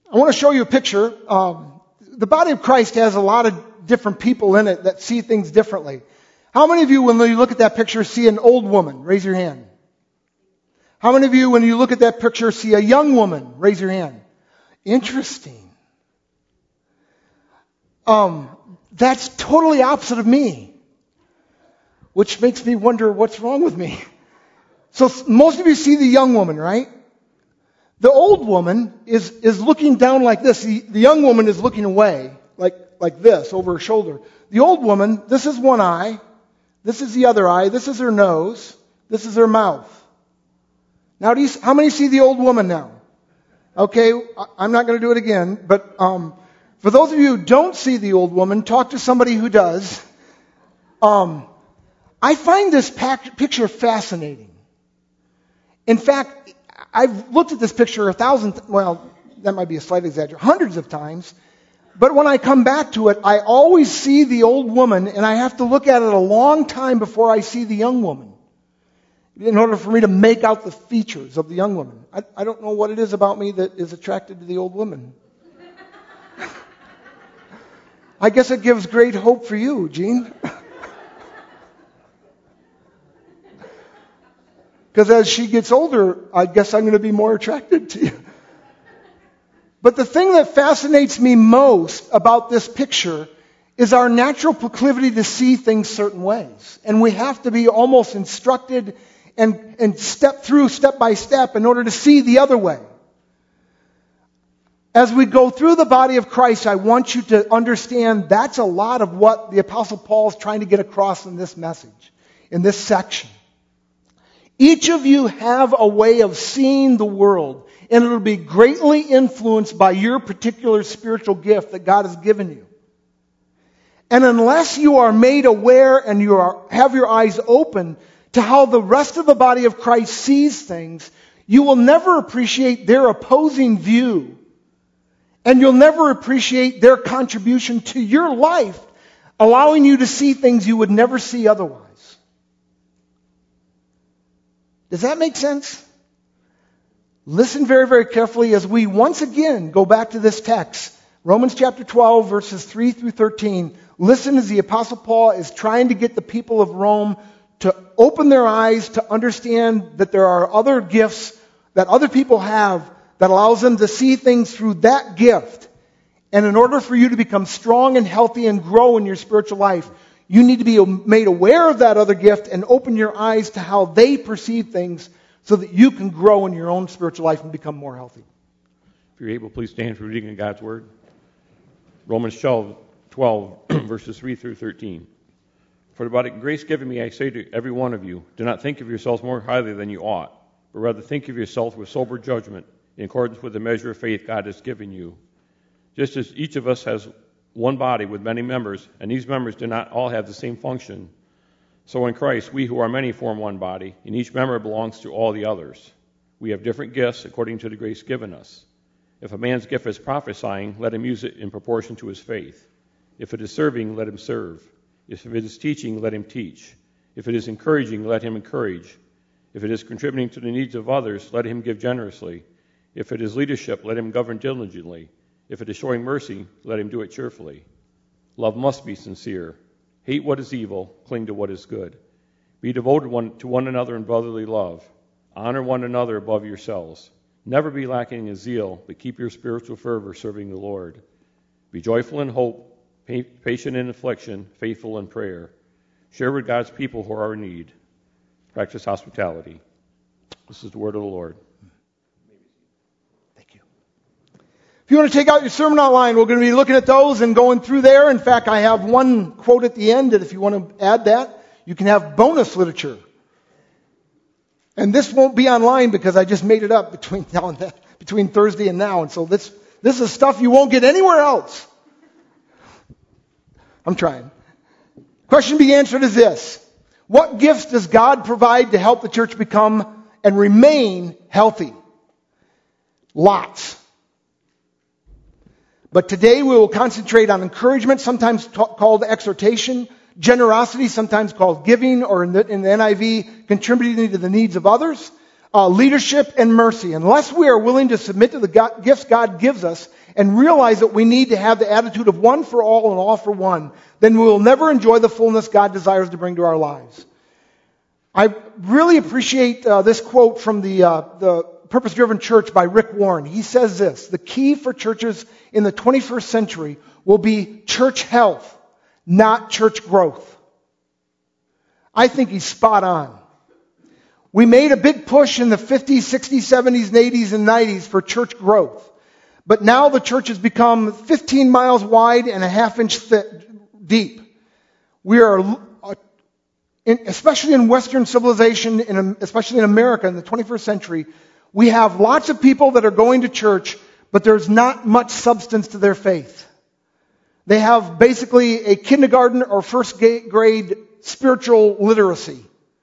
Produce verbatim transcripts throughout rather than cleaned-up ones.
I want to show you a picture. Um, the body of Christ has a lot of different people in it that see things differently. How many of you, when you look at that picture, see an old woman? Raise your hand. How many of you, when you look at that picture, see a young woman? Raise your hand. Interesting. Um, that's totally opposite of me, which makes me wonder what's wrong with me. So most of you see the young woman, right? The old woman is, is looking down like this. The, the young woman is looking away, like, like this, over her shoulder. The old woman, this is one eye. This is the other eye. This is her nose. This is her mouth. Now, do you, how many see the old woman now? Okay, I'm not going to do it again, but um, for those of you who don't see the old woman, talk to somebody who does. Um, I find this pac- picture fascinating. In fact, I've looked at this picture a thousand, well, that might be a slight exaggeration, hundreds of times. But when I come back to it, I always see the old woman, and I have to look at it a long time before I see the young woman, in order for me to make out the features of the young woman. I, I don't know what it is about me that is attracted to the old woman. I guess it gives great hope for you, Gene. Because as she gets older, I guess I'm going to be more attracted to you. But the thing that fascinates me most about this picture is our natural proclivity to see things certain ways. And we have to be almost instructed and, and step through step by step in order to see the other way. As we go through the body of Christ, I want you to understand that's a lot of what the Apostle Paul is trying to get across in this message, in this section. Each of you have a way of seeing the world, and it will be greatly influenced by your particular spiritual gift that God has given you. And unless you are made aware and you are, have your eyes open to how the rest of the body of Christ sees things, you will never appreciate their opposing view. And you'll never appreciate their contribution to your life, allowing you to see things you would never see otherwise. Does that make sense? Listen very, very carefully as we once again go back to this text. Romans chapter twelve, verses three through thirteen. Listen as the Apostle Paul is trying to get the people of Rome to open their eyes to understand that there are other gifts that other people have that allows them to see things through that gift. And in order for you to become strong and healthy and grow in your spiritual life, you need to be made aware of that other gift and open your eyes to how they perceive things so that you can grow in your own spiritual life and become more healthy. If you're able, please stand for reading of God's Word. Romans twelve, verses three through thirteen. For by the grace given me, I say to every one of you, do not think of yourselves more highly than you ought, but rather think of yourself with sober judgment in accordance with the measure of faith God has given you. Just as each of us has one body with many members, and these members do not all have the same function, so in Christ we who are many form one body, and each member belongs to all the others. We have different gifts according to the grace given us. If a man's gift is prophesying, let him use it in proportion to his faith. If it is serving, let him serve. If it is teaching, let him teach. If it is encouraging, let him encourage. If it is contributing to the needs of others, let him give generously. If it is leadership, let him govern diligently. If it is showing mercy, let him do it cheerfully. Love must be sincere. Hate what is evil, cling to what is good. Be devoted one, to one another in brotherly love. Honor one another above yourselves. Never be lacking in zeal, but keep your spiritual fervor serving the Lord. Be joyful in hope, patient in affliction, faithful in prayer. Share with God's people who are in need. Practice hospitality. This is the word of the Lord. Thank you. If you want to take out your sermon outline, we're going to be looking at those and going through there. In fact, I have one quote at the end that if you want to add that, you can have bonus literature. And this won't be online because I just made it up between now and then, between Thursday and now. And so this, this is stuff you won't get anywhere else. I'm trying. Question to be answered is this. What gifts does God provide to help the church become and remain healthy? Lots. But today we will concentrate on encouragement, sometimes t- called exhortation, generosity, sometimes called giving, or in the, in the N I V, contributing to the needs of others, uh, leadership, and mercy. Unless we are willing to submit to the God, gifts God gives us and realize that we need to have the attitude of one for all and all for one, then we will never enjoy the fullness God desires to bring to our lives. I really appreciate uh, this quote from the uh, the Purpose-Driven Church by Rick Warren. He says this: the key for churches in the twenty-first century will be church health, not church growth. I think he's spot on. We made a big push in the fifties, sixties, seventies, and eighties, and nineties for church growth. But now the church has become fifteen miles wide and a half inch thick, deep. We are, uh, in, especially in Western civilization, in, especially in America in the twenty-first century, we have lots of people that are going to church, but there's not much substance to their faith. They have basically a kindergarten or first grade spiritual literacy.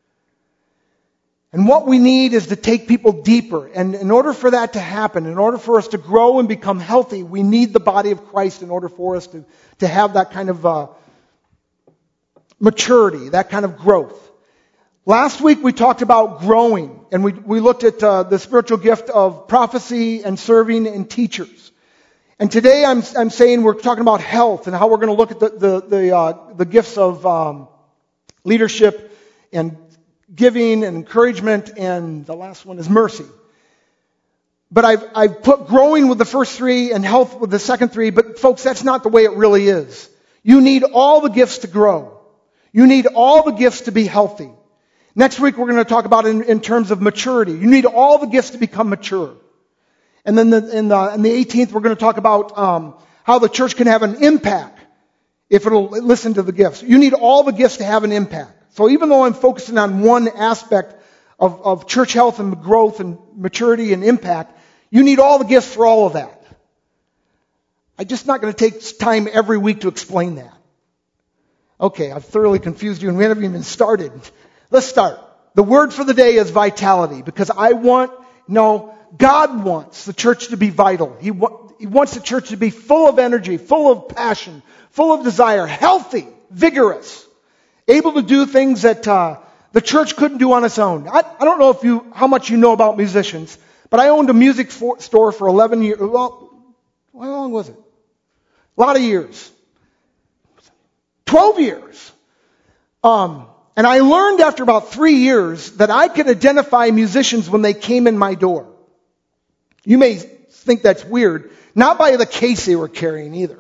And what we need is to take people deeper. And in order for that to happen, in order for us to grow and become healthy, we need the body of Christ in order for us to, to have that kind of uh, maturity, that kind of growth. Last week we talked about growing, and we, we looked at uh, the spiritual gift of prophecy and serving and teachers. And today I'm, I'm saying we're talking about health and how we're going to look at the, the, the, uh, the gifts of um, leadership and giving and encouragement, and the last one is mercy. But I've, I've put growing with the first three and health with the second three, but folks, that's not the way it really is. You need all the gifts to grow. You need all the gifts to be healthy. Next week we're going to talk about in, in terms of maturity. You need all the gifts to become mature. And then the, in, the, in the eighteenth we're going to talk about um, how the church can have an impact if it'll listen to the gifts. You need all the gifts to have an impact. So even though I'm focusing on one aspect of, of church health and growth and maturity and impact, you need all the gifts for all of that. I'm just not going to take time every week to explain that. Okay, I've thoroughly confused you and we haven't even started. Let's start. The word for the day is vitality, because I want, no, God wants the church to be vital. He, wa- he wants the church to be full of energy, full of passion, full of desire, healthy, vigorous, able to do things that uh, the church couldn't do on its own. I, I don't know if you how much you know about musicians, but I owned a music for, store for eleven years. Well, how long was it? A lot of years. twelve years. Um, and I learned after about three years that I could identify musicians when they came in my door. You may think that's weird. Not by the case they were carrying either.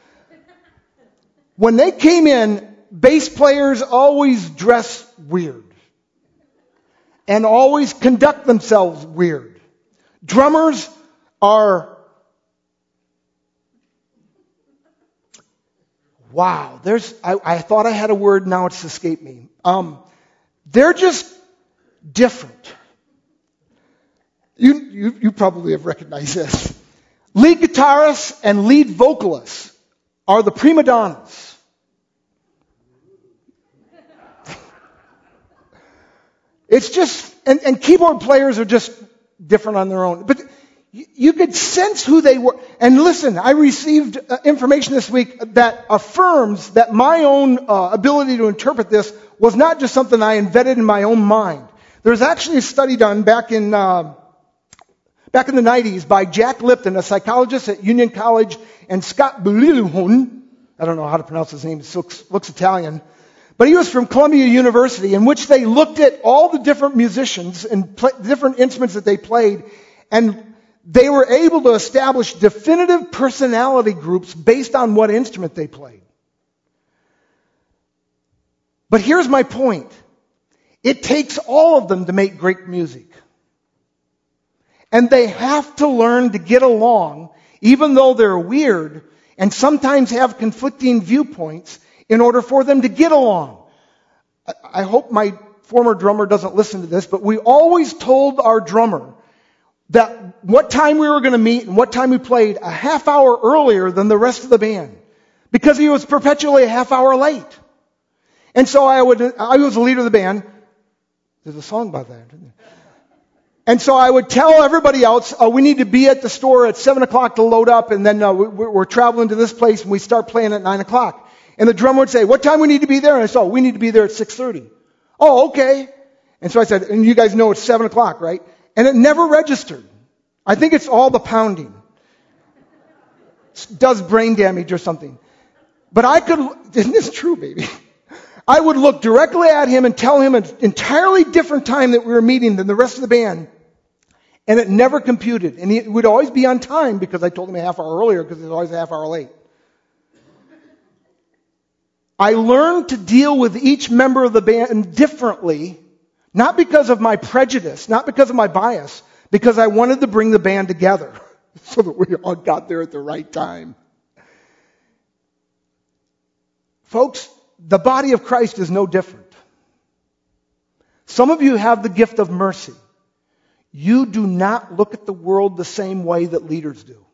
When they came in, bass players always dress weird and always conduct themselves weird. Drummers are, wow, there's, I, I thought I had a word, now it's escaped me. Um, they're just different. You, you, you probably have recognized this. Lead guitarists and lead vocalists are the prima donnas. It's just, and, and keyboard players are just different on their own. But you, you could sense who they were. And listen, I received uh, information this week that affirms that my own uh, ability to interpret this was not just something I invented in my own mind. There's actually a study done back in uh, back in the nineties by Jack Lipton, a psychologist at Union College, and Scott Blumenhund. I don't know how to pronounce his name. It looks, looks Italian. But he was from Columbia University, in which they looked at all the different musicians and play, different instruments that they played, and they were able to establish definitive personality groups based on what instrument they played. But here's my point. It takes all of them to make great music. And they have to learn to get along, even though they're weird, and sometimes have conflicting viewpoints, in order for them to get along. I hope my former drummer doesn't listen to this, but we always told our drummer that what time we were going to meet and what time we played a half hour earlier than the rest of the band, because he was perpetually a half hour late. And so I would, I was the leader of the band. There's a song about that, isn't there? And so I would tell everybody else, uh, we need to be at the store at seven o'clock to load up, and then uh, we, we're traveling to this place, and we start playing at nine o'clock. And the drummer would say, what time we need to be there? And I said, oh, we need to be there at six thirty. Oh, okay. And so I said, and you guys know it's seven o'clock, right? And it never registered. I think it's all the pounding. It does brain damage or something. But I could, isn't this true, baby? I would look directly at him and tell him an entirely different time that we were meeting than the rest of the band. And it never computed. And he would always be on time because I told him a half hour earlier because he was always a half hour late. I learned to deal with each member of the band differently, not because of my prejudice, not because of my bias, because I wanted to bring the band together so that we all got there at the right time. Folks, the body of Christ is no different. Some of you have the gift of mercy. You do not look at the world the same way that leaders do.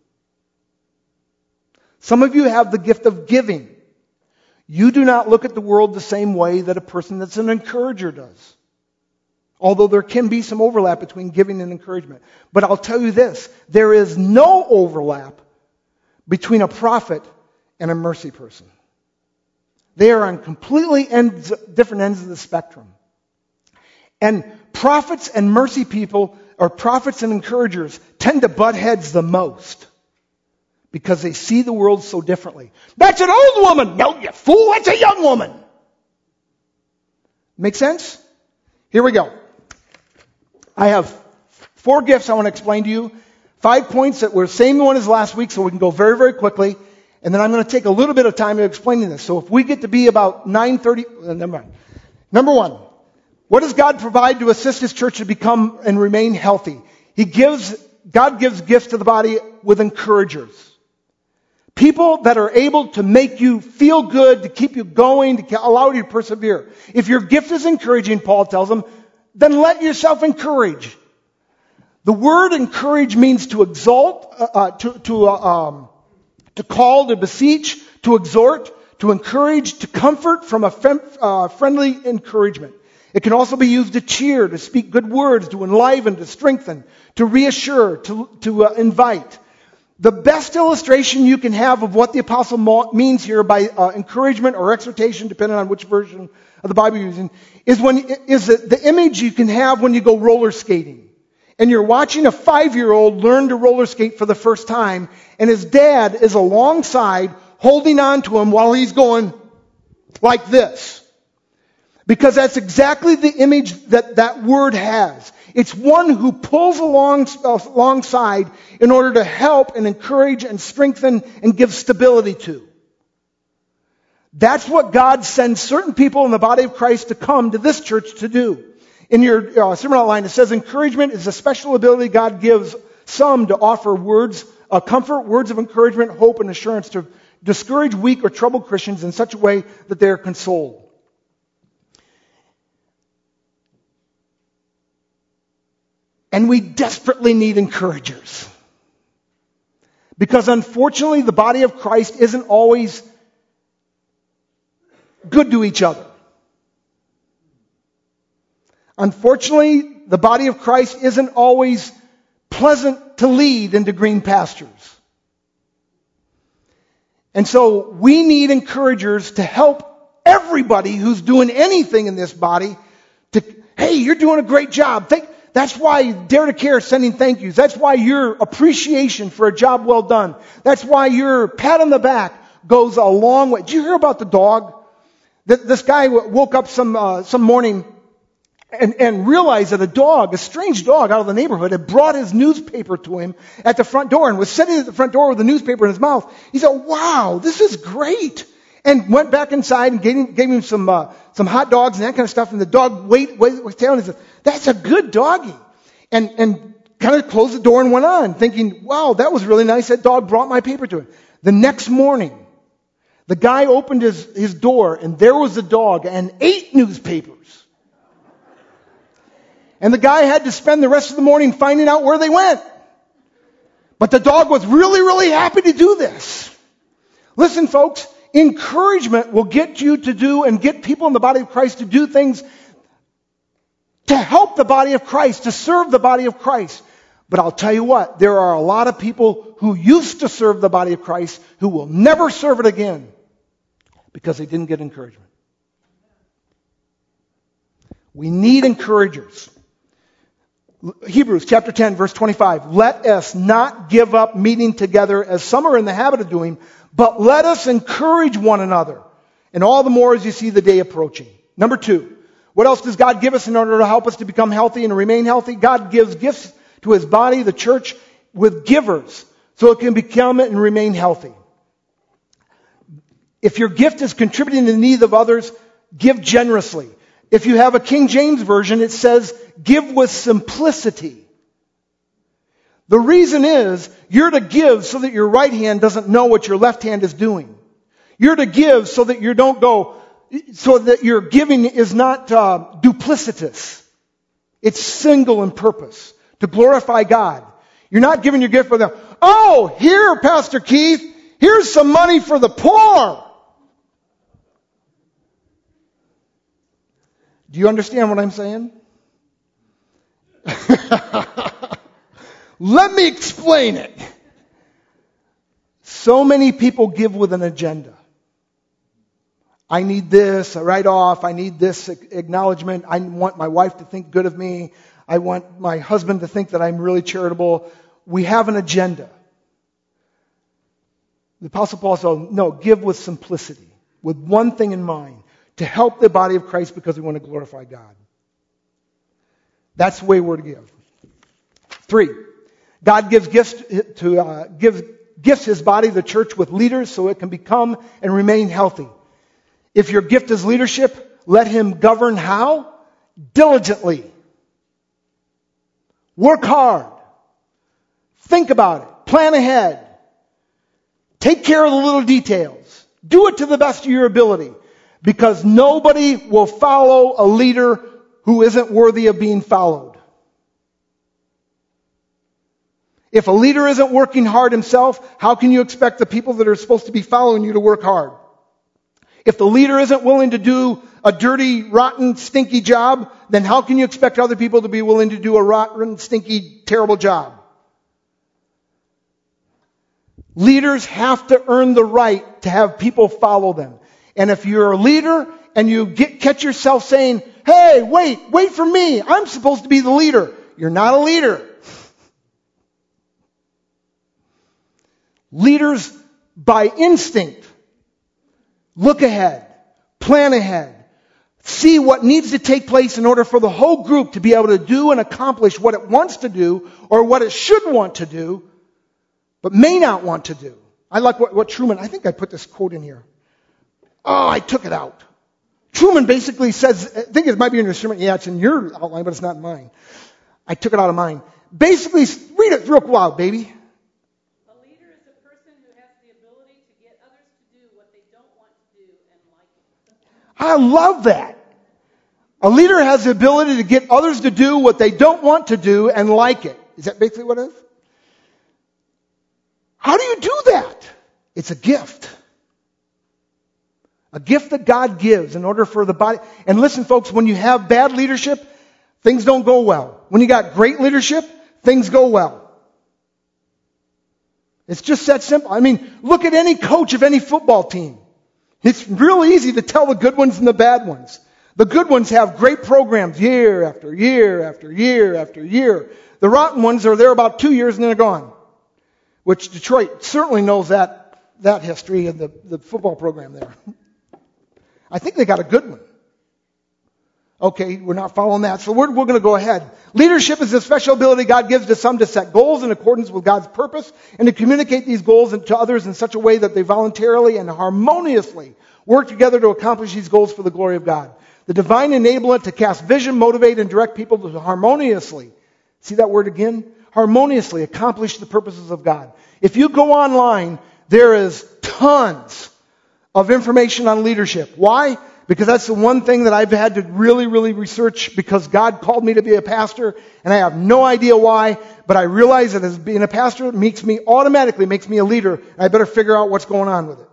Some of you have the gift of giving. You do not look at the world the same way that a person that's an encourager does. Although there can be some overlap between giving and encouragement. But I'll tell you this, there is no overlap between a prophet and a mercy person. They are on completely ends, different ends of the spectrum. And prophets and mercy people, or prophets and encouragers, tend to butt heads the most. Because they see the world so differently. That's an old woman! No, you fool, that's a young woman! Make sense? Here we go. I have four gifts I want to explain to you. Five points that were the same one as last week, so we can go very, very quickly. And then I'm going to take a little bit of time to explaining this. So if we get to be about nine thirty, uh, never mind. Number one, what does God provide to assist His church to become and remain healthy? He gives, God gives gifts to the body with encouragers. People that are able to make you feel good, to keep you going, to allow you to persevere. If your gift is encouraging, Paul tells them, then let yourself encourage. The word encourage means to exalt, uh, uh, to, to, uh, um, to call, to beseech, to exhort, to encourage, to comfort from a fem- uh, friendly encouragement. It can also be used to cheer, to speak good words, to enliven, to strengthen, to reassure, to, to uh, invite. The best illustration you can have of what the apostle means here by uh, encouragement or exhortation, depending on which version of the Bible you're using, is when is the, the image you can have when you go roller skating, and you're watching a five-year-old learn to roller skate for the first time, and his dad is alongside holding on to him while he's going like this, because that's exactly the image that that word has. It's one who pulls along, uh, alongside in order to help and encourage and strengthen and give stability to. That's what God sends certain people in the body of Christ to come to this church to do. In your uh, sermon outline, it says encouragement is a special ability God gives some to offer words of comfort, words of encouragement, hope, and assurance to discourage weak or troubled Christians in such a way that they are consoled. And we desperately need encouragers. Because unfortunately, the body of Christ isn't always good to each other. Unfortunately, the body of Christ isn't always pleasant to lead into green pastures. And so we need encouragers to help everybody who's doing anything in this body to, hey, you're doing a great job. Thank That's why Dare to Care is sending thank yous. That's why your appreciation for a job well done. That's why your pat on the back goes a long way. Did you hear about the dog? This guy woke up some uh, some morning and, and realized that a dog, a strange dog out of the neighborhood, had brought his newspaper to him at the front door and was sitting at the front door with the newspaper in his mouth. He said, wow, this is great. And went back inside and gave him, gave him some uh, some hot dogs and that kind of stuff. And the dog wait, wait, was telling him, that's a good doggy. And and kind of closed the door and went on, thinking, wow, that was really nice. That dog brought my paper to him. The next morning, the guy opened his, his door, and there was the dog and eight newspapers. And the guy had to spend the rest of the morning finding out where they went. But the dog was really, really happy to do this. Listen, folks, encouragement will get you to do and get people in the body of Christ to do things to help the body of Christ, to serve the body of Christ. But I'll tell you what, there are a lot of people who used to serve the body of Christ who will never serve it again because they didn't get encouragement. We need encouragers. Hebrews chapter ten, verse twenty-five. Let us not give up meeting together as some are in the habit of doing, but let us encourage one another. And all the more as you see the day approaching. Number two, what else does God give us in order to help us to become healthy and remain healthy? God gives gifts to His body, the church, with givers, so it can become and remain healthy. If your gift is contributing to the needs of others, give generously. If you have a King James Version, it says, give with simplicity. The reason is, you're to give so that your right hand doesn't know what your left hand is doing. You're to give so that you don't go, so that your giving is not uh, duplicitous. It's single in purpose, to glorify God. You're not giving your gift for them. Oh, here, Pastor Keith, here's some money for the poor. Do you understand what I'm saying? Let me explain it. So many people give with an agenda. I need this, a write-off. I need this acknowledgement. I want my wife to think good of me. I want my husband to think that I'm really charitable. We have an agenda. The Apostle Paul said, no, give with simplicity, with one thing in mind, to help the body of Christ because we want to glorify God. That's the way we're to give. Three, God gives gifts to uh, give gifts His body, the church, with leaders so it can become and remain healthy. If your gift is leadership, let Him govern how? Diligently. Work hard. Think about it. Plan ahead. Take care of the little details. Do it to the best of your ability. Because nobody will follow a leader who isn't worthy of being followed. If a leader isn't working hard himself, how can you expect the people that are supposed to be following you to work hard? If the leader isn't willing to do a dirty, rotten, stinky job, then how can you expect other people to be willing to do a rotten, stinky, terrible job? Leaders have to earn the right to have people follow them. And if you're a leader and you get, catch yourself saying, hey, wait, wait for me. I'm supposed to be the leader. You're not a leader. Leaders, by instinct, look ahead, plan ahead, see what needs to take place in order for the whole group to be able to do and accomplish what it wants to do or what it should want to do, but may not want to do. I like what, what Truman, I think I put this quote in here. Oh, I took it out. Truman basically says, I think it might be in your sermon. Yeah, it's in your outline, but it's not in mine. I took it out of mine. Basically, read it real loud, baby. A leader is a person who has the ability to get others to do what they don't want to do and like it. I love that. A leader has the ability to get others to do what they don't want to do and like it. Is that basically what it is? How do you do that? It's a gift. A gift that God gives in order for the body. And listen, folks, when you have bad leadership, things don't go well. When you got great leadership, things go well. It's just that simple. I mean, look at any coach of any football team. It's real easy to tell the good ones and the bad ones. The good ones have great programs year after year after year after year. The rotten ones are there about two years and then they're gone. Which Detroit certainly knows that, that history of the, the football program there. I think they got a good one. Okay, we're not following that, so we're, we're going to go ahead. Leadership is a special ability God gives to some to set goals in accordance with God's purpose and to communicate these goals to others in such a way that they voluntarily and harmoniously work together to accomplish these goals for the glory of God. The divine enablement to cast vision, motivate, and direct people to harmoniously, see that word again? Harmoniously accomplish the purposes of God. If you go online, there is tons of information on leadership. Why? Because that's the one thing that I've had to really, really research because God called me to be a pastor and I have no idea why, but I realize that as being a pastor makes me automatically makes me a leader and I better figure out what's going on with it.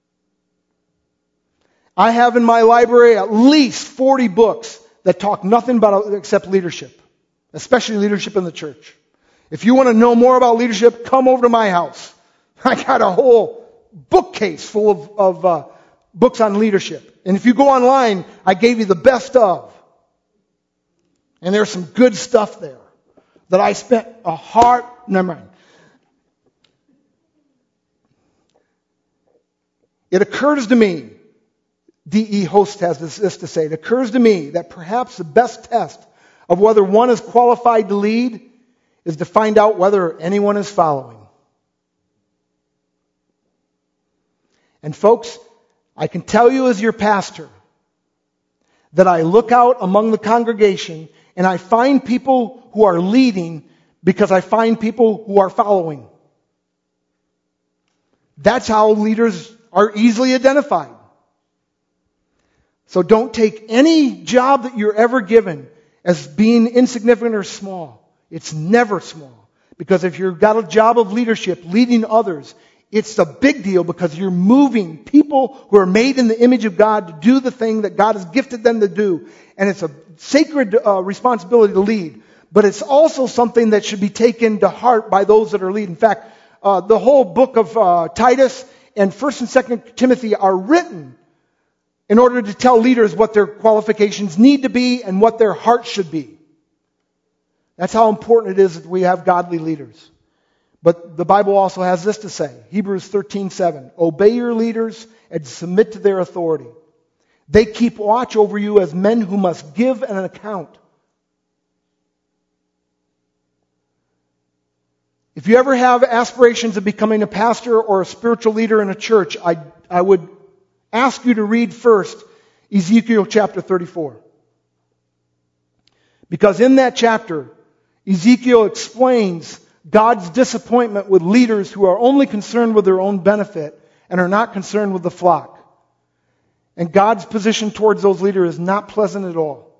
I have in my library at least forty books that talk nothing about except leadership, especially leadership in the church. If you want to know more about leadership, come over to my house. I got a whole bookcase full of, of uh, books on leadership. And if you go online, I gave you the best of. And there's some good stuff there. that I spent a hard, never mind. It occurs to me, D E Host has this, this to say, it occurs to me that perhaps the best test of whether one is qualified to lead is to find out whether anyone is following. And folks, I can tell you as your pastor that I look out among the congregation and I find people who are leading because I find people who are following. That's how leaders are easily identified. So don't take any job that you're ever given as being insignificant or small. It's never small. Because if you've got a job of leadership, leading others, it's a big deal because you're moving people who are made in the image of God to do the thing that God has gifted them to do. And it's a sacred uh, responsibility to lead. But it's also something that should be taken to heart by those that are leading. In fact, uh, the whole book of uh, Titus and First and Second Timothy are written in order to tell leaders what their qualifications need to be and what their heart should be. That's how important it is that we have godly leaders. But the Bible also has this to say, Hebrews thirteen seven, obey your leaders and submit to their authority. They keep watch over you as men who must give an account. If you ever have aspirations of becoming a pastor or a spiritual leader in a church, I, I would ask you to read first Ezekiel chapter thirty-four. Because in that chapter, Ezekiel explains God's disappointment with leaders who are only concerned with their own benefit and are not concerned with the flock. And God's position towards those leaders is not pleasant at all.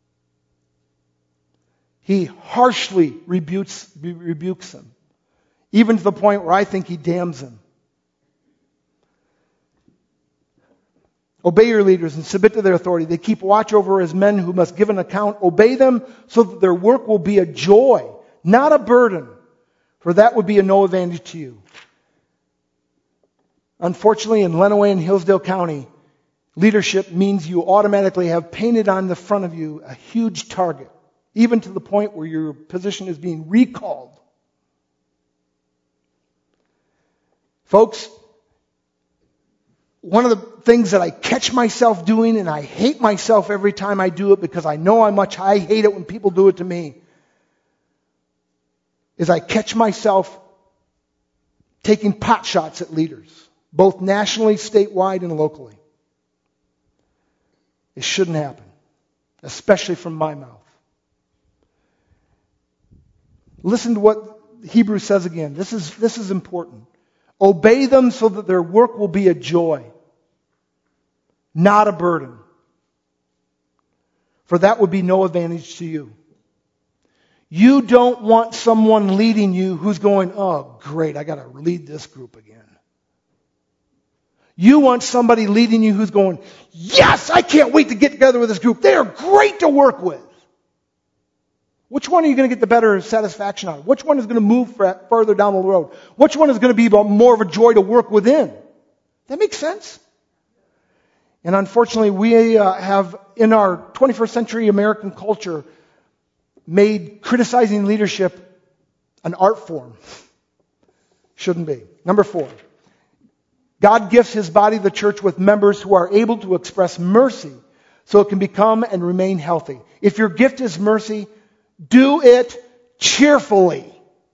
He harshly rebukes, rebukes them, even to the point where I think he damns them. Obey your leaders and submit to their authority. They keep watch over as men who must give an account. Obey them so that their work will be a joy, not a burden, for that would be of no advantage to you. Unfortunately, in Lenawee and Hillsdale County, leadership means you automatically have painted on the front of you a huge target, even to the point where your position is being recalled. Folks, one of the things that I catch myself doing, and I hate myself every time I do it because I know how much I hate it when people do it to me, is I catch myself taking pot shots at leaders, both nationally, statewide, and locally. It shouldn't happen, especially from my mouth. Listen to what Hebrews says again. This is, this is important. Obey them so that their work will be a joy, not a burden. For that would be no advantage to you. You don't want someone leading you who's going, oh, great, I got to lead this group again. You want somebody leading you who's going, yes, I can't wait to get together with this group. They are great to work with. Which one are you going to get the better satisfaction out of? Which one is going to move further down the road? Which one is going to be more of a joy to work within? That makes sense? And unfortunately, we uh, have, in our twenty-first century American culture, made criticizing leadership an art form. Shouldn't be. Number four. God gifts His body, the church, with members who are able to express mercy so it can become and remain healthy. If your gift is mercy, do it cheerfully.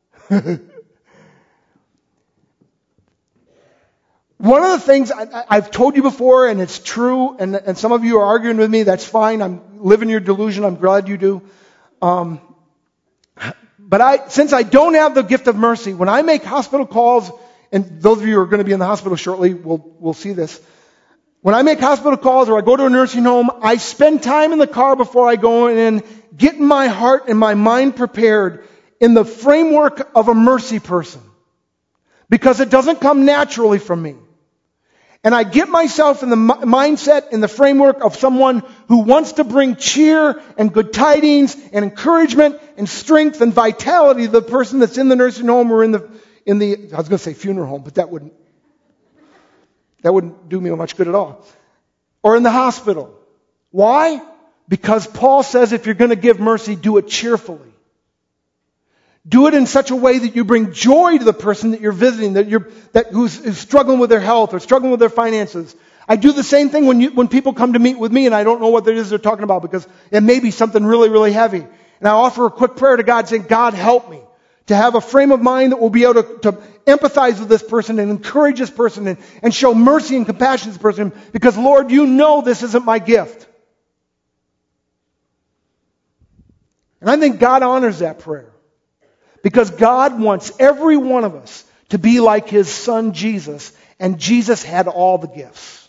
One of the things I, I've told you before, and it's true, and, and some of you are arguing with me, that's fine. I'm living your delusion. I'm glad you do. Um, but I, since I don't have the gift of mercy, when I make hospital calls, and those of you who are going to be in the hospital shortly will will see this. When I make hospital calls or I go to a nursing home, I spend time in the car before I go in, getting my heart and my mind prepared in the framework of a mercy person. Because it doesn't come naturally from me. And I get myself in the mindset, in the framework of someone who wants to bring cheer and good tidings and encouragement and strength and vitality to the person that's in the nursing home or in the, in the, I was going to say funeral home, but that wouldn't, that wouldn't do me much good at all. Or in the hospital. Why? Because Paul says if you're going to give mercy, do it cheerfully. Do it in such a way that you bring joy to the person that you're visiting, that you're that who's, who's struggling with their health or struggling with their finances. I do the same thing when you, when people come to meet with me and I don't know what it is they're talking about because it may be something really, really heavy. And I offer a quick prayer to God saying, God, help me to have a frame of mind that will be able to, to empathize with this person and encourage this person and, and show mercy and compassion to this person because, Lord, you know this isn't my gift. And I think God honors that prayer because God wants every one of us to be like His Son Jesus, and Jesus had all the gifts.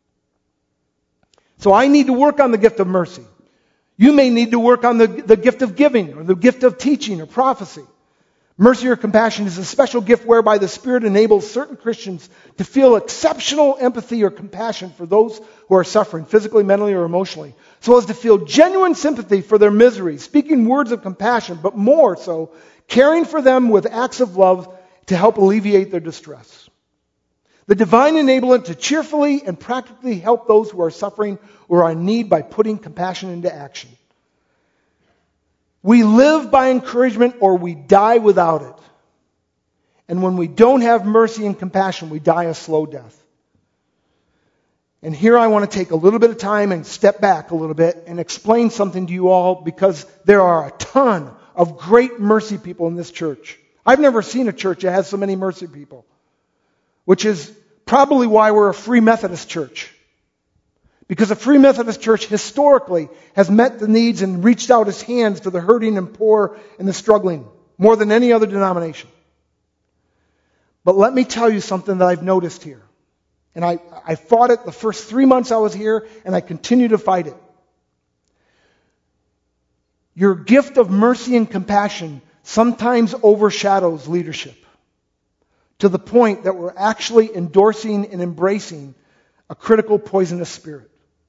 So I need to work on the gift of mercy. You may need to work on the, the gift of giving or the gift of teaching or prophecy. Mercy or compassion is a special gift whereby the Spirit enables certain Christians to feel exceptional empathy or compassion for those who are suffering, physically, mentally, or emotionally, so as to feel genuine sympathy for their misery, speaking words of compassion, but more so, caring for them with acts of love to help alleviate their distress. The divine enablement to cheerfully and practically help those who are suffering or are in need by putting compassion into action. We live by encouragement or we die without it. And when we don't have mercy and compassion, we die a slow death. And here I want to take a little bit of time and step back a little bit and explain something to you all because there are a ton of great mercy people in this church. I've never seen a church that has so many mercy people, which is probably why we're a Free Methodist church. Because a Free Methodist church historically has met the needs and reached out its hands to the hurting and poor and the struggling more than any other denomination. But let me tell you something that I've noticed here. And I, I fought it the first three months I was here, and I continue to fight it. Your gift of mercy and compassion sometimes overshadows leadership to the point that we're actually endorsing and embracing a critical poisonous spirit.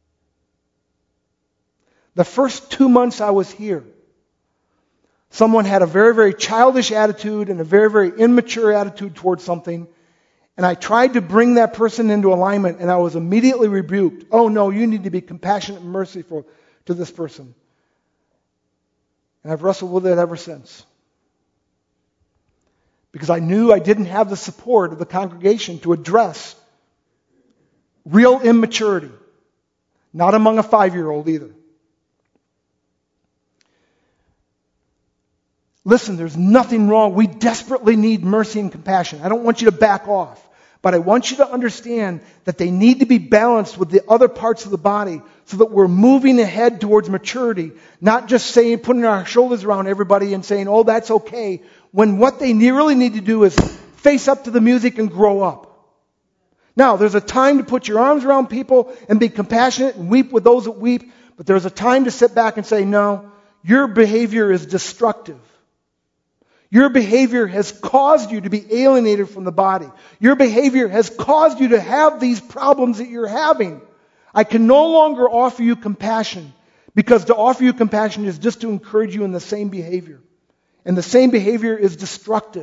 The first two months I was here, someone had a very, very childish attitude and a very, very immature attitude towards something. And I tried to bring that person into alignment, and I was immediately rebuked. Oh, no, you need to be compassionate and merciful to this person. And I've wrestled with it ever since. Because I knew I didn't have the support of the congregation to address real immaturity. Not among a five-year-old either. Listen, there's nothing wrong. We desperately need mercy and compassion. I don't want you to back off. But I want you to understand that they need to be balanced with the other parts of the body so that we're moving ahead towards maturity, not just saying, putting our shoulders around everybody and saying, oh, that's okay, when what they really need to do is face up to the music and grow up. Now, there's a time to put your arms around people and be compassionate and weep with those that weep, but there's a time to sit back and say, no, your behavior is destructive. Your behavior has caused you to be alienated from the body. Your behavior has caused you to have these problems that you're having. I can no longer offer you compassion because to offer you compassion is just to encourage you in the same behavior. And the same behavior is destructive.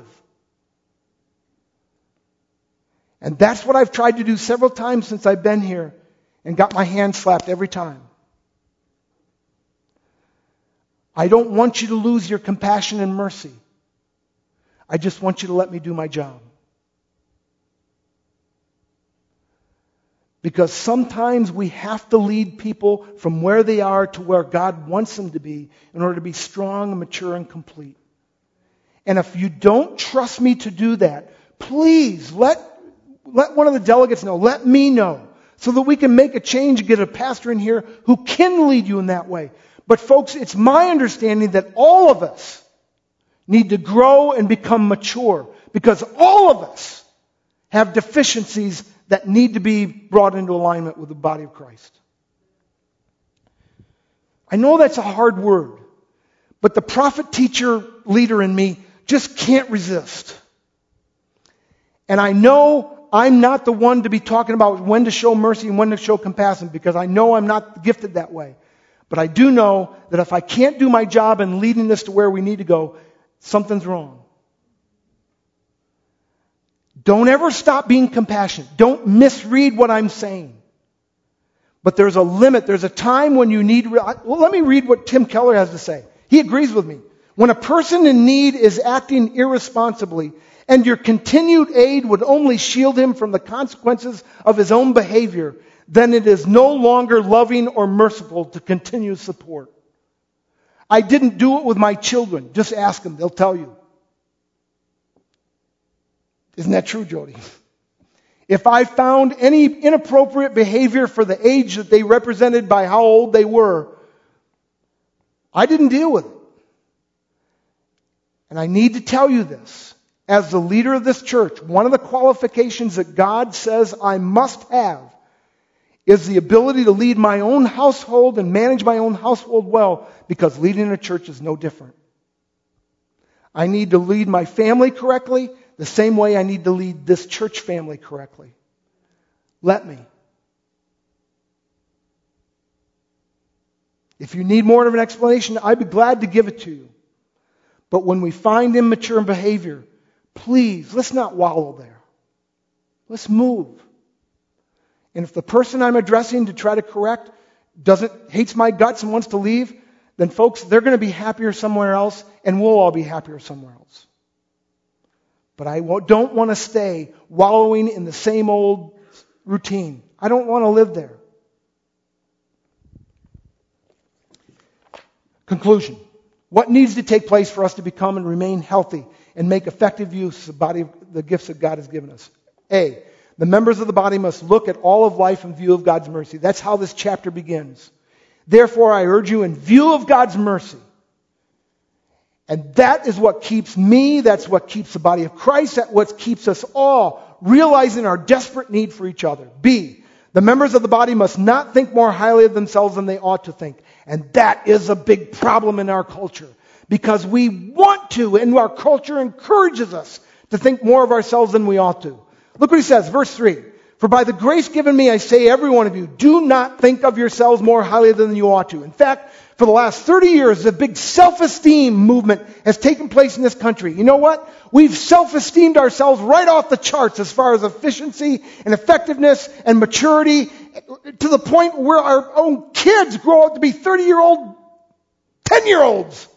And that's what I've tried to do several times since I've been here and got my hand slapped every time. I don't want you to lose your compassion and mercy. I just want you to let me do my job. Because sometimes we have to lead people from where they are to where God wants them to be in order to be strong and mature and complete. And if you don't trust me to do that, please let, let one of the delegates know. Let me know so that we can make a change and get a pastor in here who can lead you in that way. But folks, it's my understanding that all of us need to grow and become mature because all of us have deficiencies that need to be brought into alignment with the body of Christ. I know that's a hard word, but the prophet, teacher, leader in me just can't resist. And I know I'm not the one to be talking about when to show mercy and when to show compassion because I know I'm not gifted that way. But I do know that if I can't do my job in leading us to where we need to go, something's wrong. Don't ever stop being compassionate. Don't misread what I'm saying. But there's a limit. There's a time when you need... Well, let me read what Tim Keller has to say. He agrees with me. When a person in need is acting irresponsibly, and your continued aid would only shield him from the consequences of his own behavior, then it is no longer loving or merciful to continue support. I didn't do it with my children. Just ask them. They'll tell you. Isn't that true, Jody? If I found any inappropriate behavior for the age that they represented by how old they were, I didn't deal with it. And I need to tell you this. As the leader of this church, one of the qualifications that God says I must have is the ability to lead my own household and manage my own household well, because leading a church is no different. I need to lead my family correctly, the same way I need to lead this church family correctly. Let me. If you need more of an explanation, I'd be glad to give it to you. But when we find immature behavior, please, let's not wallow there. Let's move. And if the person I'm addressing to try to correct doesn't hates my guts and wants to leave, then folks, they're going to be happier somewhere else, and we'll all be happier somewhere else. But I don't want to stay wallowing in the same old routine. I don't want to live there. Conclusion. What needs to take place for us to become and remain healthy and make effective use of the body of the gifts that God has given us? A, the members of the body must look at all of life in view of God's mercy. That's how this chapter begins. Therefore, I urge you, in view of God's mercy, and that is what keeps me, that's what keeps the body of Christ, that's what keeps us all realizing our desperate need for each other. B, the members of the body must not think more highly of themselves than they ought to think. And that is a big problem in our culture, because we want to, and our culture encourages us to think more of ourselves than we ought to. Look what he says, verse three. For by the grace given me, I say every one of you, do not think of yourselves more highly than you ought to. In fact, for the last thirty years, a big self-esteem movement has taken place in this country. You know what? We've self-esteemed ourselves right off the charts as far as efficiency and effectiveness and maturity, to the point where our own kids grow up to be thirty-year-old, ten-year-olds.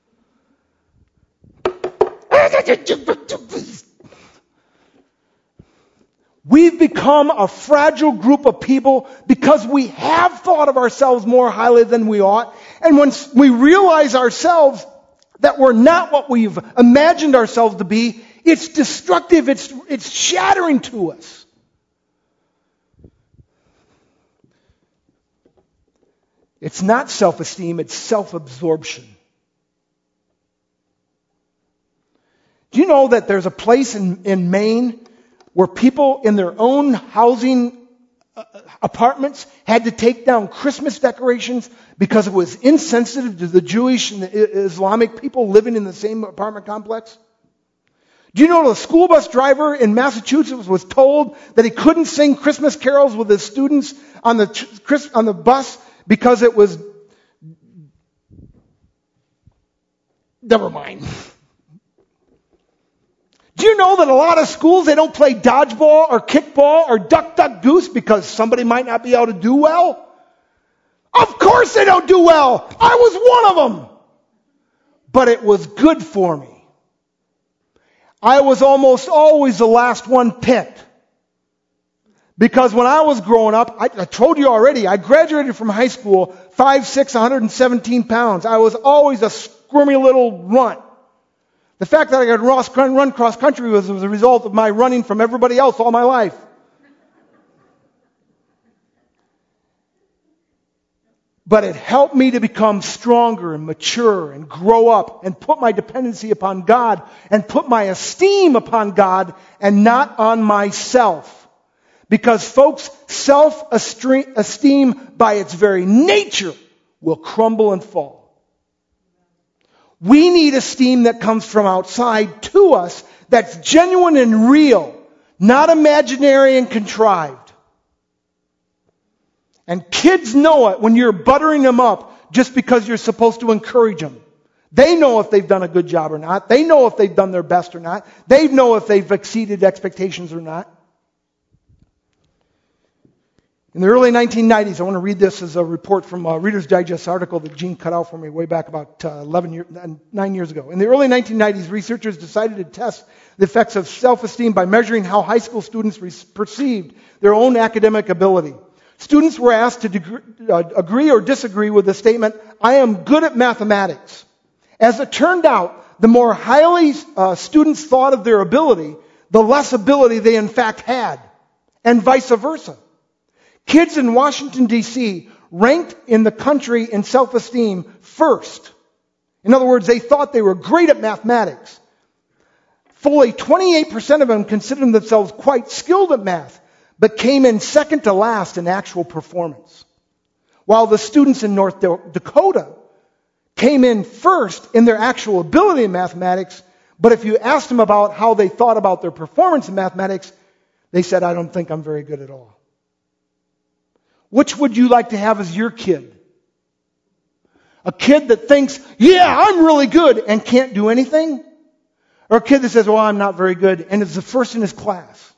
We've become a fragile group of people because we have thought of ourselves more highly than we ought. And when we realize ourselves that we're not what we've imagined ourselves to be, it's destructive, it's, it's shattering to us. It's not self-esteem, it's self-absorption. Do you know that there's a place in, in Maine where people in their own housing uh, apartments had to take down Christmas decorations because it was insensitive to the Jewish and the Islamic people living in the same apartment complex? Do you know the school bus driver in Massachusetts was told that he couldn't sing Christmas carols with his students on the on the bus because it was... Never mind. Do you know that a lot of schools, they don't play dodgeball or kickball or duck, duck, goose because somebody might not be able to do well? Of course they don't do well. I was one of them. But it was good for me. I was almost always the last one picked. Because when I was growing up, I, I told you already, I graduated from high school, five six, one hundred seventeen pounds. I was always a squirmy little runt. The fact that I could run cross country was, was a result of my running from everybody else all my life. But it helped me to become stronger and mature and grow up and put my dependency upon God and put my esteem upon God and not on myself. Because folks, self-esteem by its very nature will crumble and fall. We need esteem that comes from outside to us, that's genuine and real, not imaginary and contrived. And kids know it when you're buttering them up just because you're supposed to encourage them. They know if they've done a good job or not. They know if they've done their best or not. They know if they've exceeded expectations or not. In the early nineteen nineties, I want to read this as a report from a Reader's Digest article that Gene cut out for me way back about uh, eleven years, nine years ago. In the early nineteen nineties, researchers decided to test the effects of self-esteem by measuring how high school students re- perceived their own academic ability. Students were asked to deg- uh, agree or disagree with the statement, "I am good at mathematics." As it turned out, the more highly uh, students thought of their ability, the less ability they in fact had, and vice versa. Kids in Washington, D C ranked in the country in self-esteem first. In other words, they thought they were great at mathematics. Fully twenty-eight percent of them considered themselves quite skilled at math, but came in second to last in actual performance. While the students in North Dakota came in first in their actual ability in mathematics, but if you asked them about how they thought about their performance in mathematics, they said, "I don't think I'm very good at all." Which would you like to have as your kid? A kid that thinks, "Yeah, I'm really good," and can't do anything? Or a kid that says, "Well, I'm not very good," and is the first in his class?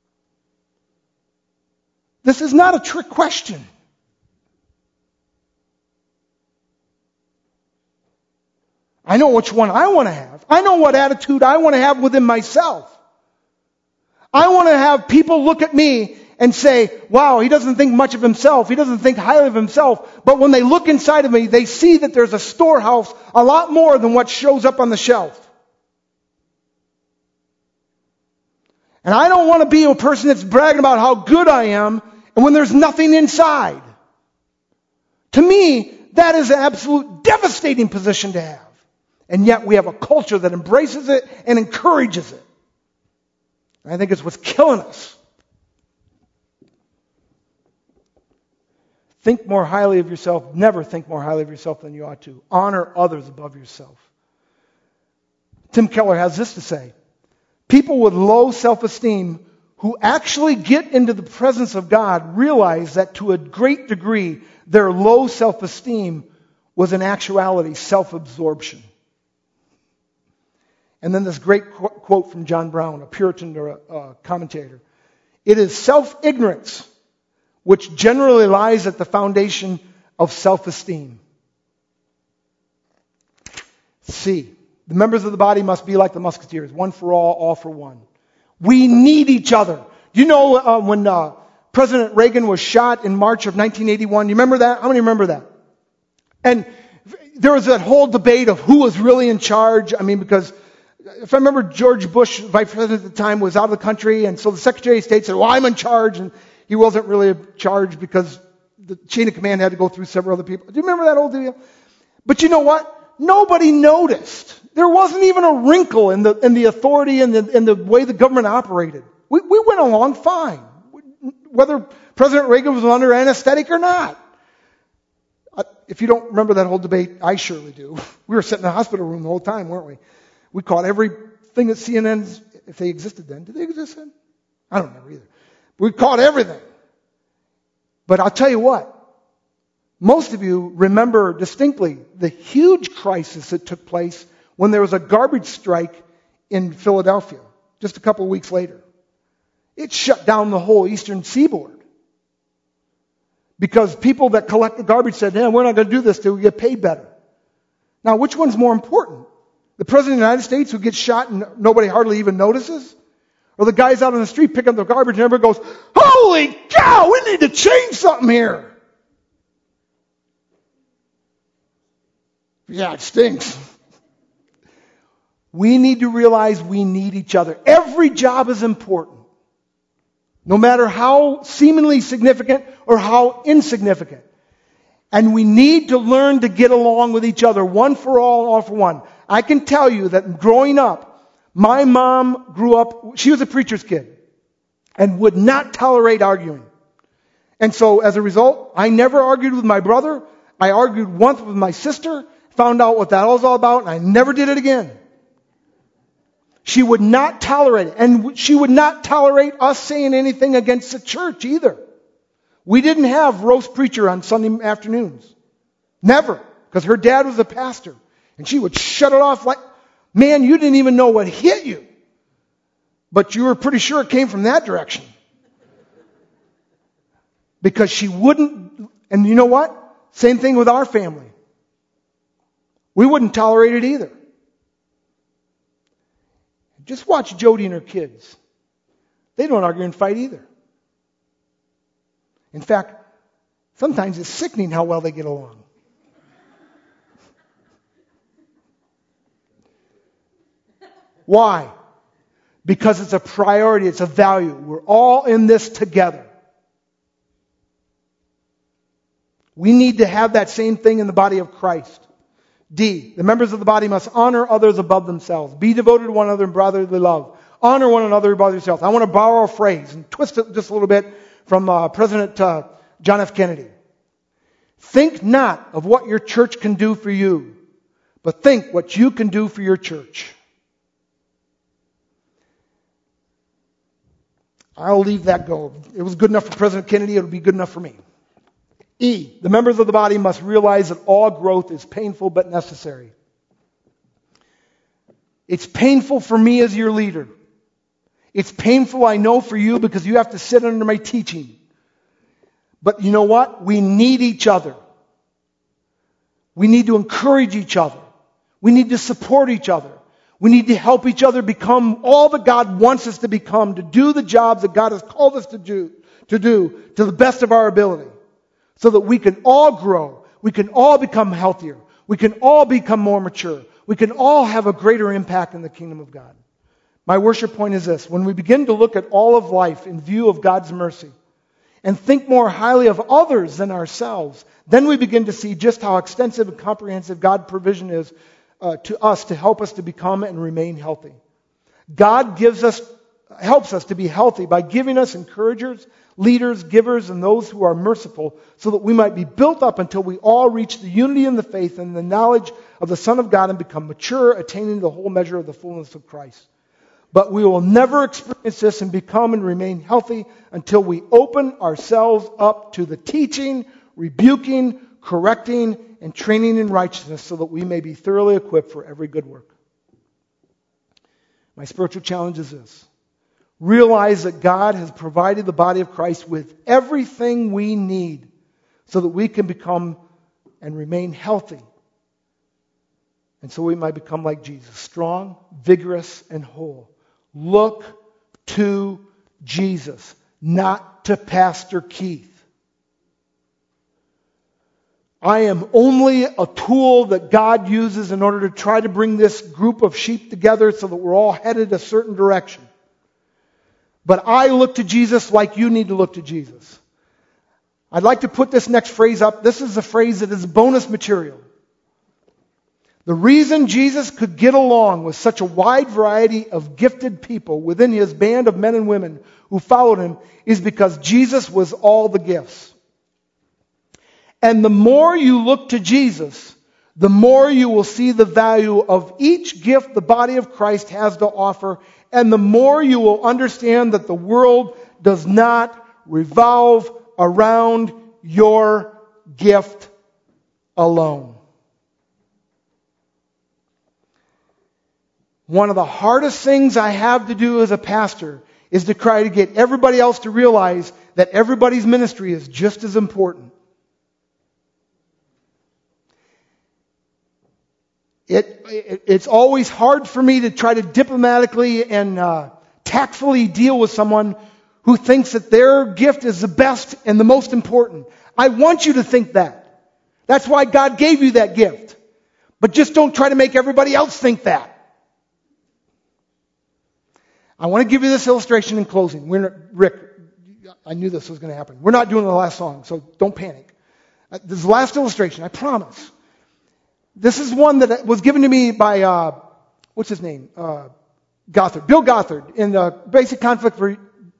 This is not a trick question. I know which one I want to have. I know what attitude I want to have within myself. I want to have people look at me and say, "Wow, he doesn't think much of himself. He doesn't think highly of himself." But when they look inside of me, they see that there's a storehouse a lot more than what shows up on the shelf. And I don't want to be a person that's bragging about how good I am and when there's nothing inside. To me, that is an absolute devastating position to have. And yet we have a culture that embraces it and encourages it. I think it's what's killing us. Think more highly of yourself. Never think more highly of yourself than you ought to. Honor others above yourself. Tim Keller has this to say. People with low self-esteem who actually get into the presence of God realize that to a great degree their low self-esteem was in actuality self-absorption. And then this great qu- quote from John Brown, a Puritan or a, a commentator. It is self-ignorance which generally lies at the foundation of self-esteem. C. The members of the body must be like the musketeers, one for all, all for one. We need each other. You know uh, when uh, President Reagan was shot in March of nineteen eighty-one, you remember that? How many remember that? And there was that whole debate of who was really in charge. I mean, because if I remember, George Bush, vice president at the time, was out of the country, and so the Secretary of State said, "Well, I'm in charge," and he wasn't really in charge because the chain of command had to go through several other people. Do you remember that old deal? But you know what? Nobody noticed. There wasn't even a wrinkle in the in the authority and the in the way the government operated. We we went along fine, whether President Reagan was under anesthetic or not. If you don't remember that whole debate, I surely do. We were sitting in the hospital room the whole time, weren't we? We caught everything that C N N's, if they existed then. Did they exist then? I don't remember either. We caught everything. But I'll tell you what. Most of you remember distinctly the huge crisis that took place when there was a garbage strike in Philadelphia just a couple of weeks later. It shut down the whole eastern seaboard. Because people that collect the garbage said, "Yeah, we're not going to do this till we get paid better." Now, which one's more important? The President of the United States who gets shot and nobody hardly even notices? Or the guys out on the street picking up the garbage and everybody goes, "Holy cow, we need to change something here." Yeah, it stinks. We need to realize we need each other. Every job is important. No matter how seemingly significant or how insignificant. And we need to learn to get along with each other, one for all, all for one. I can tell you that growing up, my mom grew up, she was a preacher's kid and would not tolerate arguing. And so as a result, I never argued with my brother. I argued once with my sister, found out what that was all about, and I never did it again. She would not tolerate it. And she would not tolerate us saying anything against the church either. We didn't have roast preacher on Sunday afternoons. Never. Because her dad was a pastor. And she would shut it off like, man, you didn't even know what hit you. But you were pretty sure it came from that direction. Because she wouldn't, and you know what? Same thing with our family. We wouldn't tolerate it either. Just watch Jody and her kids. They don't argue and fight either. In fact, sometimes it's sickening how well they get along. Why? Because it's a priority, it's a value. We're all in this together. We need to have that same thing in the body of Christ. D, the members of the body must honor others above themselves. Be devoted to one another in brotherly love. Honor one another above yourself. I want to borrow a phrase and twist it just a little bit from uh, President uh, John F. Kennedy. Think not of what your church can do for you, but think what you can do for your church. I'll leave that go. It was good enough for President Kennedy, it'll be good enough for me. E, the members of the body must realize that all growth is painful but necessary. It's painful for me as your leader. It's painful, I know, for you because you have to sit under my teaching. But you know what? We need each other. We need to encourage each other. We need to support each other. We need to help each other become all that God wants us to become, to do the jobs that God has called us to do, to do to the best of our ability. So that we can all grow. We can all become healthier. We can all become more mature. We can all have a greater impact in the kingdom of God. My worship point is this. When we begin to look at all of life in view of God's mercy and think more highly of others than ourselves, then we begin to see just how extensive and comprehensive God's provision is uh, to us to help us to become and remain healthy. God gives us, helps us to be healthy by giving us encouragers, leaders, givers, and those who are merciful, so that we might be built up until we all reach the unity in the faith and the knowledge of the Son of God and become mature, attaining the whole measure of the fullness of Christ. But we will never experience this and become and remain healthy until we open ourselves up to the teaching, rebuking, correcting, and training in righteousness so that we may be thoroughly equipped for every good work. My spiritual challenge is this. Realize that God has provided the body of Christ with everything we need so that we can become and remain healthy. And so we might become like Jesus, strong, vigorous, and whole. Look to Jesus, not to Pastor Keith. I am only a tool that God uses in order to try to bring this group of sheep together so that we're all headed a certain direction. But I look to Jesus like you need to look to Jesus. I'd like to put this next phrase up. This is a phrase that is bonus material. The reason Jesus could get along with such a wide variety of gifted people within his band of men and women who followed him is because Jesus was all the gifts. And the more you look to Jesus, the more you will see the value of each gift the body of Christ has to offer, and the more you will understand that the world does not revolve around your gift alone. One of the hardest things I have to do as a pastor is to try to get everybody else to realize that everybody's ministry is just as important. It, it, it's always hard for me to try to diplomatically and uh, tactfully deal with someone who thinks that their gift is the best and the most important. I want you to think that. That's why God gave you that gift. But just don't try to make everybody else think that. I want to give you this illustration in closing. We're not, Rick, I knew this was going to happen. We're not doing the last song, so don't panic. Uh, this is the last illustration, I promise. This is one that was given to me by, uh, what's his name? Uh, Gothard. Bill Gothard in the Basic Conflict for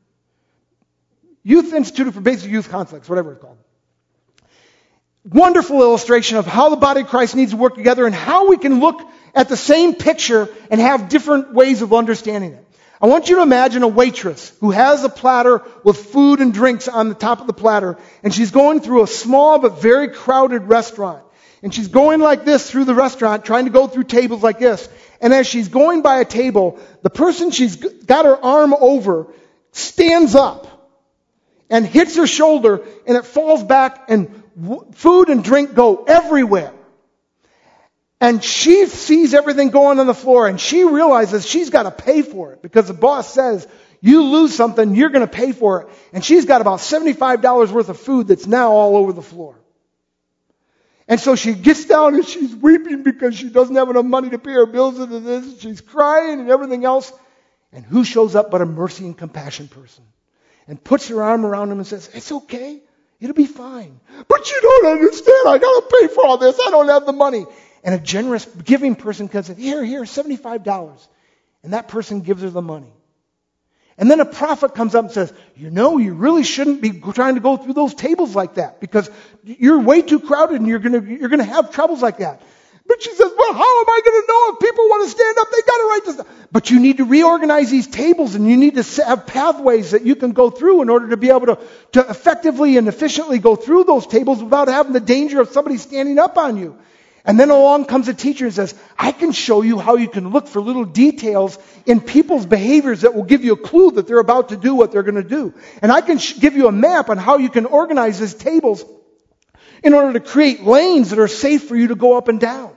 Youth Institute for Basic Youth Conflicts, whatever it's called. Wonderful illustration of how the body of Christ needs to work together and how we can look at the same picture and have different ways of understanding it. I want you to imagine a waitress who has a platter with food and drinks on the top of the platter, and she's going through a small but very crowded restaurant. And she's going like this through the restaurant, trying to go through tables like this. And as she's going by a table, the person she's got her arm over stands up and hits her shoulder, and it falls back, and w- food and drink go everywhere. And she sees everything going on the floor, and she realizes she's got to pay for it, because the boss says, you lose something, you're going to pay for it. And she's got about seventy-five dollars worth of food that's now all over the floor. And so she gets down and she's weeping because she doesn't have enough money to pay her bills into this. She's crying and everything else. And who shows up but a mercy and compassion person? And puts her arm around him and says, it's okay. It'll be fine. But you don't understand. I got to pay for all this. I don't have the money. And a generous giving person comes in, here, here, seventy-five dollars. And that person gives her the money. And then a prophet comes up and says, you know, you really shouldn't be trying to go through those tables like that, because you're way too crowded and you're going to you're going to have troubles like that. But she says, well, how am I going to know if people want to stand up? They got to write this down. But you need to reorganize these tables, and you need to have pathways that you can go through in order to be able to, to effectively and efficiently go through those tables without having the danger of somebody standing up on you. And then along comes a teacher and says, I can show you how you can look for little details in people's behaviors that will give you a clue that they're about to do what they're going to do. And I can sh- give you a map on how you can organize these tables in order to create lanes that are safe for you to go up and down.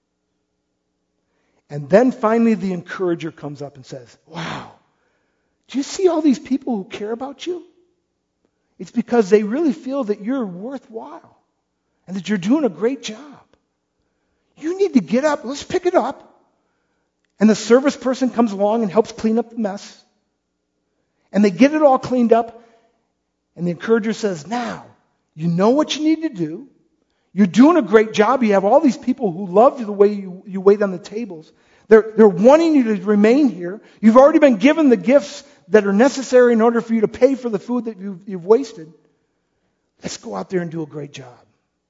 And then finally the encourager comes up and says, wow, do you see all these people who care about you? It's because they really feel that you're worthwhile and that you're doing a great job. You need to get up. Let's pick it up. And the service person comes along and helps clean up the mess. And they get it all cleaned up. And the encourager says, now, you know what you need to do. You're doing a great job. You have all these people who love you the way you, you wait on the tables. They're, they're wanting you to remain here. You've already been given the gifts that are necessary in order for you to pay for the food that you've, you've wasted. Let's go out there and do a great job.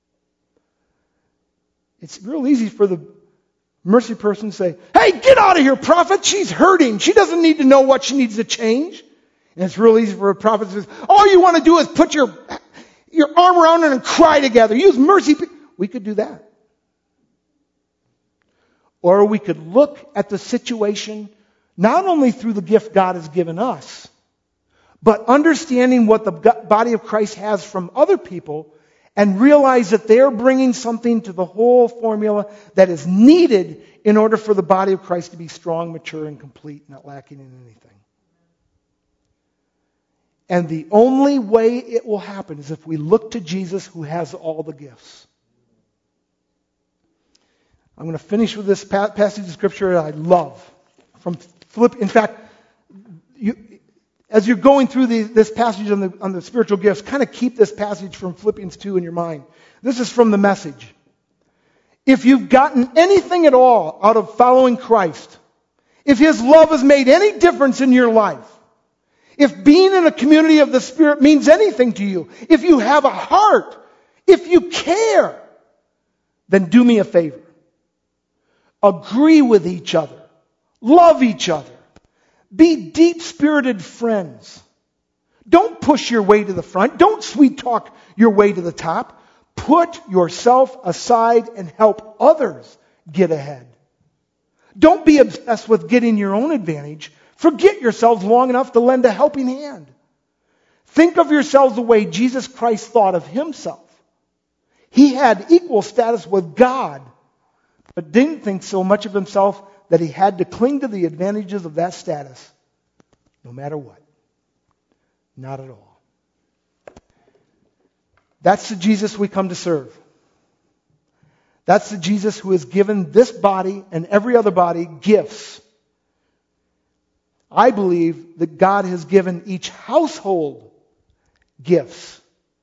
It's real easy for the mercy person to say, hey, get out of here, prophet. She's hurting. She doesn't need to know what she needs to change. And it's real easy for a prophet to say, all you want to do is put your, your arm around her and cry together. Use mercy. We could do that. Or we could look at the situation not only through the gift God has given us, but understanding what the body of Christ has from other people, and realize that they're bringing something to the whole formula that is needed in order for the body of Christ to be strong, mature, and complete, not lacking in anything. And the only way it will happen is if we look to Jesus, who has all the gifts. I'm going to finish with this passage of Scripture I love. From Philipp, in fact, you, as you're going through the, this passage on the, on the spiritual gifts, kind of keep this passage from Philippians two in your mind. This is from the Message. If you've gotten anything at all out of following Christ, if His love has made any difference in your life, if being in a community of the Spirit means anything to you, if you have a heart, if you care, then do me a favor. Agree with each other. Love each other. Be deep-spirited friends. Don't push your way to the front. Don't sweet talk your way to the top. Put yourself aside and help others get ahead. Don't be obsessed with getting your own advantage. Forget yourselves long enough to lend a helping hand. Think of yourselves the way Jesus Christ thought of Himself. He had equal status with God, but didn't think so much of Himself that He had to cling to the advantages of that status, no matter what. Not at all. That's the Jesus we come to serve. That's the Jesus who has given this body and every other body gifts. I believe that God has given each household gifts.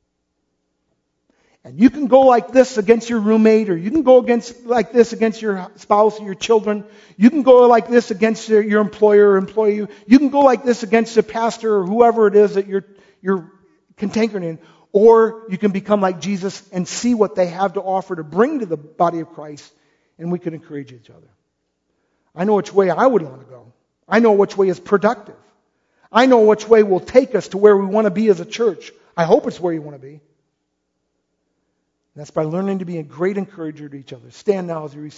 And you can go like this against your roommate, or you can go against like this against your spouse or your children. You can go like this against your, your employer or employee. You can go like this against the pastor or whoever it is that you're you're cantankerous in. Or you can become like Jesus and see what they have to offer to bring to the body of Christ, and we can encourage each other. I know which way I would want to go. I know which way is productive. I know which way will take us to where we want to be as a church. I hope it's where you want to be. And that's by learning to be a great encourager to each other. Stand now as you receive.